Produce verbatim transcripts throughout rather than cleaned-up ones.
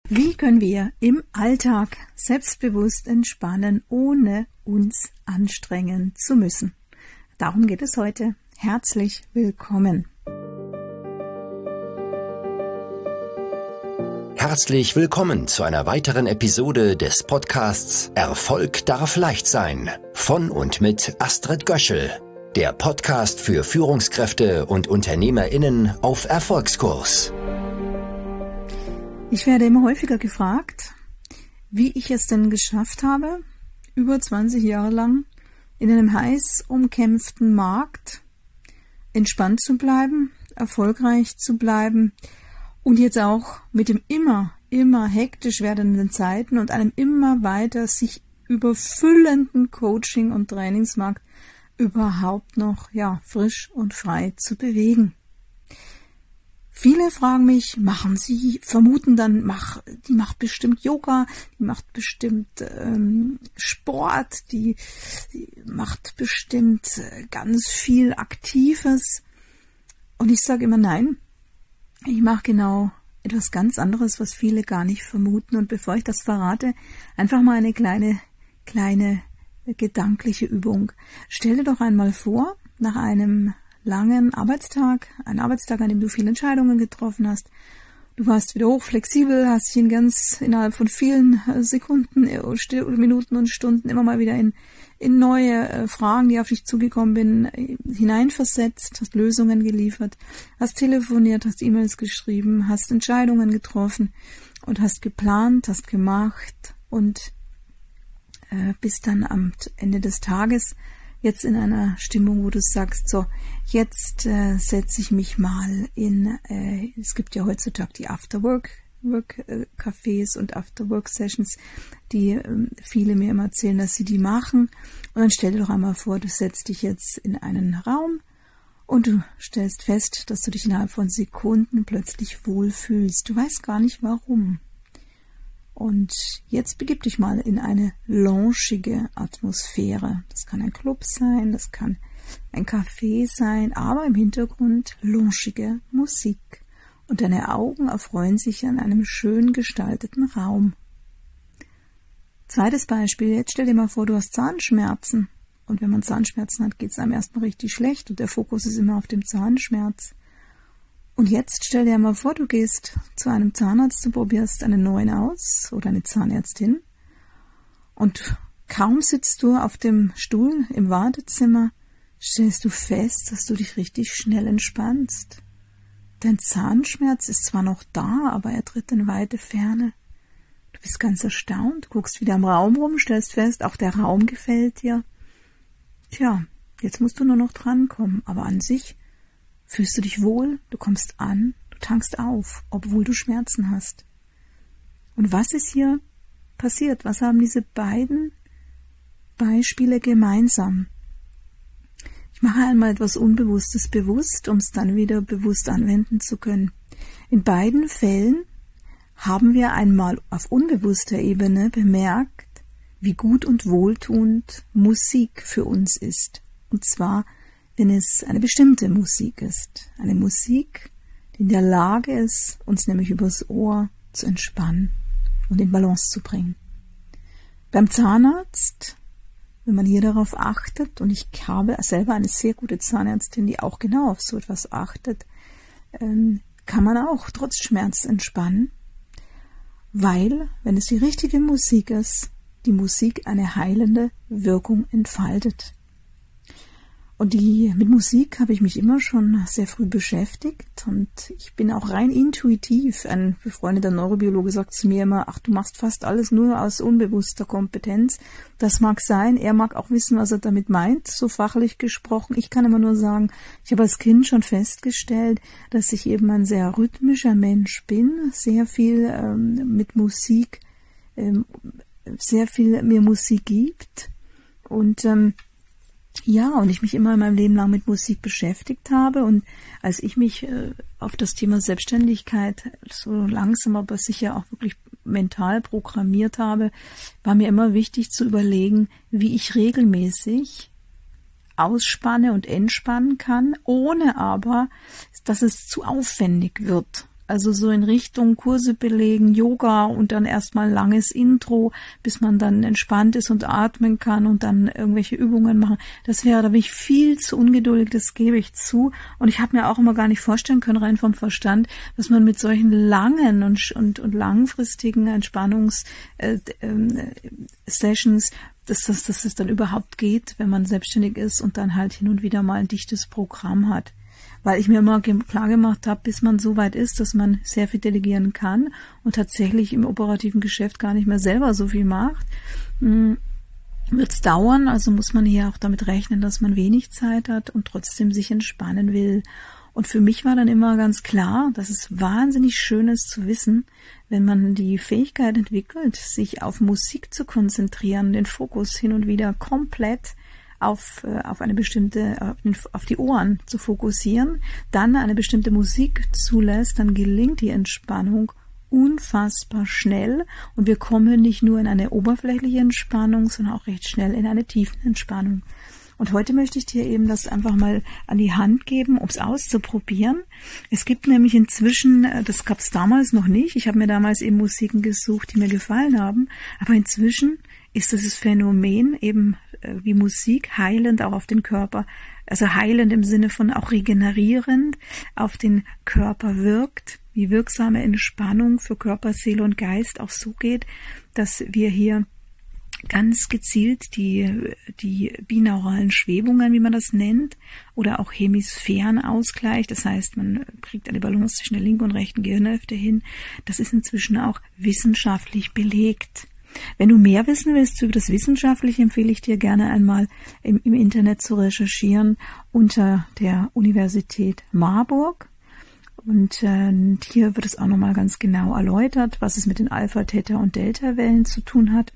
Wie können wir im Alltag selbstbewusst entspannen, ohne uns anstrengen zu müssen? Darum geht es heute. Herzlich willkommen. Herzlich willkommen zu einer weiteren Episode des Podcasts Erfolg darf leicht sein von und mit Astrid Göschel, der Podcast für Führungskräfte und UnternehmerInnen auf Erfolgskurs. Ich werde immer häufiger gefragt, wie ich es denn geschafft habe, über zwanzig Jahre lang in einem heiß umkämpften Markt entspannt zu bleiben, erfolgreich zu bleiben und jetzt auch mit dem immer, immer hektisch werdenden Zeiten und einem immer weiter sich überfüllenden Coaching- und Trainingsmarkt überhaupt noch ja frisch und frei zu bewegen. Viele fragen mich, machen Sie, vermuten dann, mach, die macht bestimmt Yoga, die macht bestimmt ähm, Sport, die, die macht bestimmt ganz viel Aktives. Und ich sage immer nein, ich mache genau etwas ganz anderes, was viele gar nicht vermuten. Und bevor ich das verrate, einfach mal eine kleine, kleine gedankliche Übung. Stell dir doch einmal vor, nach einem langen Arbeitstag, ein Arbeitstag, an dem du viele Entscheidungen getroffen hast. Du warst wieder hochflexibel, hast dich in ganz innerhalb von vielen Sekunden, Minuten und Stunden immer mal wieder in, in neue Fragen, die auf dich zugekommen sind, hineinversetzt, hast Lösungen geliefert, hast telefoniert, hast E-Mails geschrieben, hast Entscheidungen getroffen und hast geplant, hast gemacht und äh, bist dann am Ende des Tages jetzt in einer Stimmung, wo du sagst, so, jetzt äh, setze ich mich mal in, äh, es gibt ja heutzutage die After-Work-Cafés und After-Work-Sessions, die äh, viele mir immer erzählen, dass sie die machen. Und dann stell dir doch einmal vor, du setzt dich jetzt in einen Raum und du stellst fest, dass du dich innerhalb von Sekunden plötzlich wohlfühlst. Du weißt gar nicht warum. Und jetzt begib dich mal in eine loungige Atmosphäre. Das kann ein Club sein, das kann ein Café sein, aber im Hintergrund loungige Musik. Und deine Augen erfreuen sich an einem schön gestalteten Raum. Zweites Beispiel, jetzt stell dir mal vor, du hast Zahnschmerzen. Und wenn man Zahnschmerzen hat, geht es einem erstmal richtig schlecht und der Fokus ist immer auf dem Zahnschmerz. Und jetzt stell dir mal vor, du gehst zu einem Zahnarzt, du probierst einen neuen aus oder eine Zahnärztin und kaum sitzt du auf dem Stuhl im Wartezimmer, stellst du fest, dass du dich richtig schnell entspannst. Dein Zahnschmerz ist zwar noch da, aber er tritt in weite Ferne. Du bist ganz erstaunt, guckst wieder im Raum rum, stellst fest, auch der Raum gefällt dir. Tja, jetzt musst du nur noch drankommen, aber an sich fühlst du dich wohl, du kommst an, du tankst auf, obwohl du Schmerzen hast. Und was ist hier passiert? Was haben diese beiden Beispiele gemeinsam? Ich mache einmal etwas Unbewusstes bewusst, um es dann wieder bewusst anwenden zu können. In beiden Fällen haben wir einmal auf unbewusster Ebene bemerkt, wie gut und wohltuend Musik für uns ist. Und zwar wenn es eine bestimmte Musik ist. Eine Musik, die in der Lage ist, uns nämlich übers Ohr zu entspannen und in Balance zu bringen. Beim Zahnarzt, wenn man hier darauf achtet, und ich habe selber eine sehr gute Zahnärztin, die auch genau auf so etwas achtet, kann man auch trotz Schmerz entspannen, weil, wenn es die richtige Musik ist, die Musik eine heilende Wirkung entfaltet. Und die, mit Musik habe ich mich immer schon sehr früh beschäftigt und ich bin auch rein intuitiv. Ein befreundeter Neurobiologe sagt zu mir immer, ach, du machst fast alles nur aus unbewusster Kompetenz. Das mag sein, er mag auch wissen, was er damit meint, so fachlich gesprochen. Ich kann immer nur sagen, ich habe als Kind schon festgestellt, dass ich eben ein sehr rhythmischer Mensch bin, sehr viel ähm, mit Musik, ähm, sehr viel mir Musik gibt und ähm, Ja, und ich mich immer in meinem Leben lang mit Musik beschäftigt habe und als ich mich äh, auf das Thema Selbstständigkeit so langsam aber sicher auch wirklich mental programmiert habe, war mir immer wichtig zu überlegen, wie ich regelmäßig ausspanne und entspannen kann, ohne aber, dass es zu aufwendig wird. Also so in Richtung Kurse belegen, Yoga und dann erstmal langes Intro, bis man dann entspannt ist und atmen kann und dann irgendwelche Übungen machen. Das wäre, da bin ich viel zu ungeduldig, das gebe ich zu. Und ich habe mir auch immer gar nicht vorstellen können, rein vom Verstand, dass man mit solchen langen und, und, und langfristigen Entspannungs äh, äh, Sessions, dass das, dass es dann überhaupt geht, wenn man selbstständig ist und dann halt hin und wieder mal ein dichtes Programm hat. Weil ich mir immer klar gemacht habe, bis man so weit ist, dass man sehr viel delegieren kann und tatsächlich im operativen Geschäft gar nicht mehr selber so viel macht, wird es dauern. Also muss man hier auch damit rechnen, dass man wenig Zeit hat und trotzdem sich entspannen will. Und für mich war dann immer ganz klar, dass es wahnsinnig schön ist zu wissen, wenn man die Fähigkeit entwickelt, sich auf Musik zu konzentrieren, den Fokus hin und wieder komplett auf, auf eine bestimmte, auf, den, auf die Ohren zu fokussieren, dann eine bestimmte Musik zulässt, dann gelingt die Entspannung unfassbar schnell und wir kommen nicht nur in eine oberflächliche Entspannung, sondern auch recht schnell in eine tiefen Entspannung. Und heute möchte ich dir eben das einfach mal an die Hand geben, um es auszuprobieren. Es gibt nämlich inzwischen, das gab es damals noch nicht, ich habe mir damals eben Musiken gesucht, die mir gefallen haben, aber inzwischen ist dieses Phänomen eben äh, wie Musik heilend auch auf den Körper, also heilend im Sinne von auch regenerierend auf den Körper wirkt, wie wirksame Entspannung für Körper, Seele und Geist auch so geht, dass wir hier ganz gezielt die, die binauralen Schwebungen, wie man das nennt, oder auch Hemisphärenausgleich, das heißt, man kriegt eine Balance zwischen der linken und rechten Gehirnhälfte hin, das ist inzwischen auch wissenschaftlich belegt. Wenn du mehr wissen willst über das Wissenschaftliche, empfehle ich dir gerne einmal im, im Internet zu recherchieren unter der Universität Marburg. Und äh, hier wird es auch nochmal ganz genau erläutert, was es mit den Alpha-, Theta- und Delta-Wellen zu tun hat.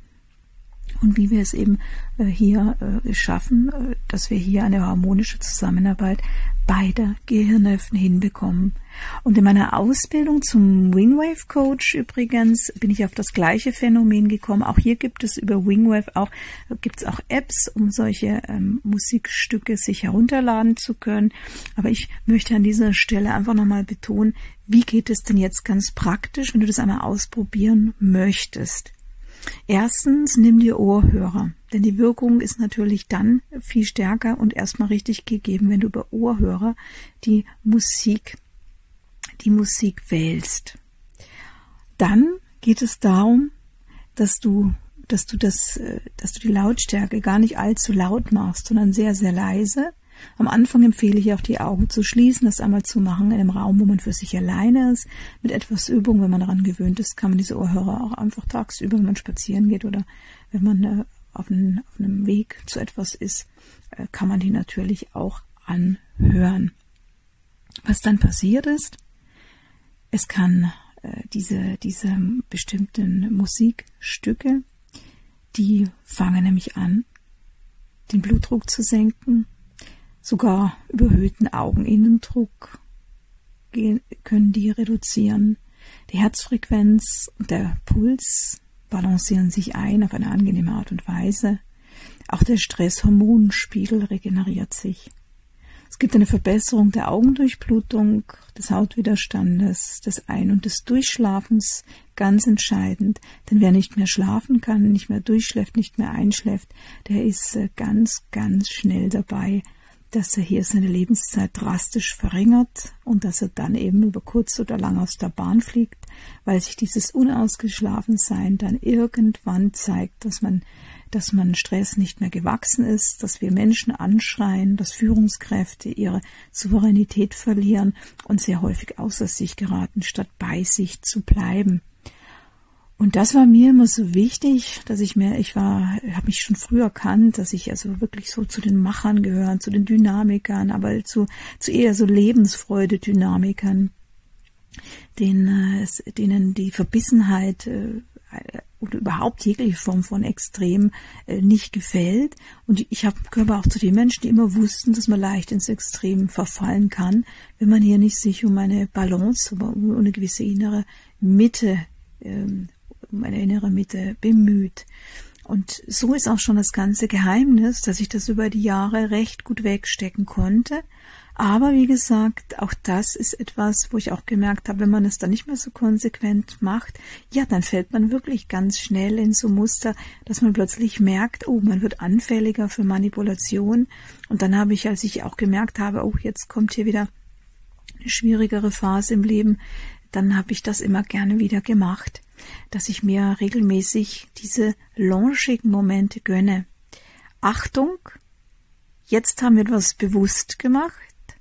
Und wie wir es eben äh, hier äh, schaffen, äh, dass wir hier eine harmonische Zusammenarbeit beider Gehirnhälften hinbekommen. Und in meiner Ausbildung zum Wingwave Coach übrigens bin ich auf das gleiche Phänomen gekommen. Auch hier gibt es über Wingwave auch, gibt es auch Apps, um solche ähm, Musikstücke sich herunterladen zu können. Aber ich möchte an dieser Stelle einfach nochmal betonen, wie geht es denn jetzt ganz praktisch, wenn du das einmal ausprobieren möchtest. Erstens, nimm dir Ohrhörer, denn die Wirkung ist natürlich dann viel stärker und erstmal richtig gegeben, wenn du über Ohrhörer die Musik, die Musik wählst. Dann geht es darum, dass du, dass du das, dass du die Lautstärke gar nicht allzu laut machst, sondern sehr, sehr leise. Am Anfang empfehle ich auch, die Augen zu schließen, das einmal zu machen in einem Raum, wo man für sich alleine ist. Mit etwas Übung, wenn man daran gewöhnt ist, kann man diese Ohrhörer auch einfach tagsüber, wenn man spazieren geht oder wenn man äh, auf, einen, auf einem Weg zu etwas ist, äh, kann man die natürlich auch anhören. Was dann passiert ist, es kann äh, diese, diese bestimmten Musikstücke, die fangen nämlich an, den Blutdruck zu senken. Sogar überhöhten Augeninnendruck gehen, können die reduzieren. Die Herzfrequenz und der Puls balancieren sich ein auf eine angenehme Art und Weise. Auch der Stresshormonspiegel regeneriert sich. Es gibt eine Verbesserung der Augendurchblutung, des Hautwiderstandes, des Ein- und des Durchschlafens, ganz entscheidend. Denn wer nicht mehr schlafen kann, nicht mehr durchschläft, nicht mehr einschläft, der ist ganz, ganz schnell dabei, dass er hier seine Lebenszeit drastisch verringert und dass er dann eben über kurz oder lang aus der Bahn fliegt, weil sich dieses Unausgeschlafensein dann irgendwann zeigt, dass man, dass man Stress nicht mehr gewachsen ist, dass wir Menschen anschreien, dass Führungskräfte ihre Souveränität verlieren und sehr häufig außer sich geraten, statt bei sich zu bleiben. Und das war mir immer so wichtig, dass ich mir, ich war, habe mich schon früh erkannt, dass ich also wirklich so zu den Machern gehöre, zu den Dynamikern, aber zu, zu eher so Lebensfreude-Dynamikern, denen, denen die Verbissenheit äh, oder überhaupt jegliche Form von Extrem äh, nicht gefällt. Und ich hab, gehöre auch zu den Menschen, die immer wussten, dass man leicht ins Extrem verfallen kann, wenn man hier nicht sich um eine Balance, um eine gewisse innere Mitte ähm, um eine innere Mitte bemüht. Und so ist auch schon das ganze Geheimnis, dass ich das über die Jahre recht gut wegstecken konnte, Aber wie gesagt, auch das ist etwas, wo ich auch gemerkt habe, wenn man es dann nicht mehr so konsequent macht, ja, dann fällt man wirklich ganz schnell in so Muster, dass man plötzlich merkt, oh, man wird anfälliger für Manipulation. Und dann habe ich, als ich auch gemerkt habe, oh, jetzt kommt hier wieder eine schwierigere Phase im Leben, dann habe ich das immer gerne wieder gemacht, dass ich mir regelmäßig diese launchigen Momente gönne. Achtung, jetzt haben wir etwas bewusst gemacht,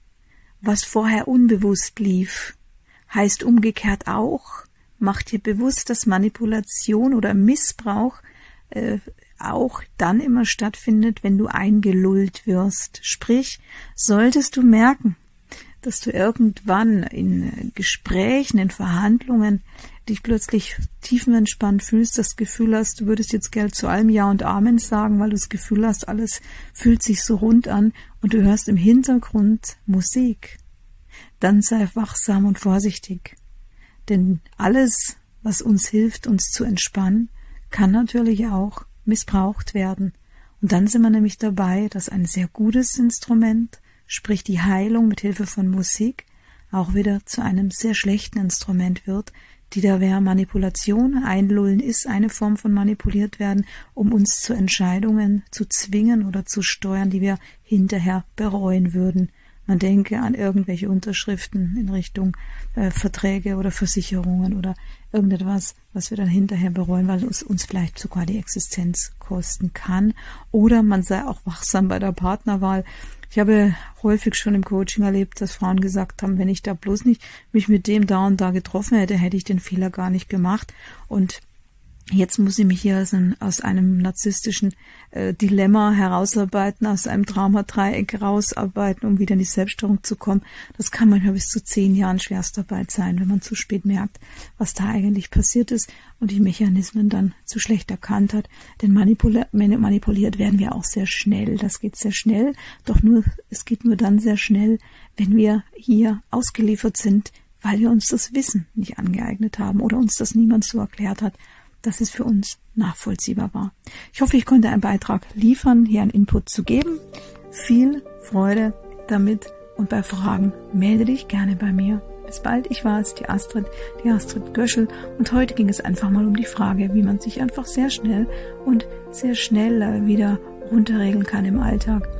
was vorher unbewusst lief. Heißt umgekehrt auch, macht dir bewusst, dass Manipulation oder Missbrauch äh, auch dann immer stattfindet, wenn du eingelullt wirst. Sprich, solltest du merken, dass du irgendwann in Gesprächen, in Verhandlungen dich plötzlich tiefenentspannt fühlst, das Gefühl hast, du würdest jetzt Geld zu allem Ja und Amen sagen, weil du das Gefühl hast, alles fühlt sich so rund an und du hörst im Hintergrund Musik. Dann sei wachsam und vorsichtig. Denn alles, was uns hilft, uns zu entspannen, kann natürlich auch missbraucht werden. Und dann sind wir nämlich dabei, dass ein sehr gutes Instrument, sprich die Heilung mit Hilfe von Musik, auch wieder zu einem sehr schlechten Instrument wird, die da wäre Manipulation. Einlullen ist eine Form von manipuliert werden, um uns zu Entscheidungen zu zwingen oder zu steuern, die wir hinterher bereuen würden. Man denke an irgendwelche Unterschriften in Richtung äh, Verträge oder Versicherungen oder irgendetwas, was wir dann hinterher bereuen, weil es uns vielleicht sogar die Existenz kosten kann. Oder man sei auch wachsam bei der Partnerwahl. Ich habe häufig schon im Coaching erlebt, dass Frauen gesagt haben, wenn ich da bloß nicht mich mit dem da und da getroffen hätte, hätte ich den Fehler gar nicht gemacht. Und jetzt muss ich mich hier aus einem, aus einem narzisstischen äh, Dilemma herausarbeiten, aus einem Traumadreieck herausarbeiten, um wieder in die Selbststeuerung zu kommen. Das kann manchmal bis zu zehn Jahren Schwerstarbeit sein, wenn man zu spät merkt, was da eigentlich passiert ist und die Mechanismen dann zu schlecht erkannt hat. Denn manipul- manipuliert werden wir auch sehr schnell. Das geht sehr schnell, doch nur es geht nur dann sehr schnell, wenn wir hier ausgeliefert sind, weil wir uns das Wissen nicht angeeignet haben oder uns das niemand so erklärt hat, dass es für uns nachvollziehbar war. Ich hoffe, ich konnte einen Beitrag liefern, hier einen Input zu geben. Viel Freude damit und bei Fragen melde dich gerne bei mir. Bis bald, ich war es, die Astrid, die Astrid Göschel und heute ging es einfach mal um die Frage, wie man sich einfach sehr schnell und sehr schnell wieder runterregeln kann im Alltag,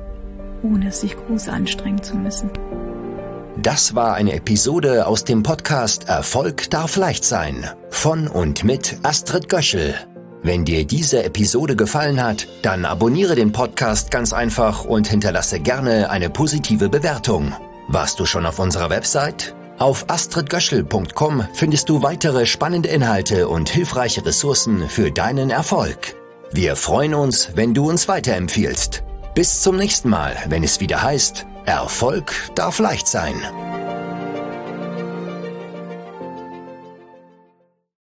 ohne sich groß anstrengen zu müssen. Das war eine Episode aus dem Podcast Erfolg darf leicht sein von und mit Astrid Göschel. Wenn dir diese Episode gefallen hat, dann abonniere den Podcast ganz einfach und hinterlasse gerne eine positive Bewertung. Warst du schon auf unserer Website? Auf astrid göschel punkt com findest du weitere spannende Inhalte und hilfreiche Ressourcen für deinen Erfolg. Wir freuen uns, wenn du uns weiterempfiehlst. Bis zum nächsten Mal, wenn es wieder heißt, Erfolg darf leicht sein.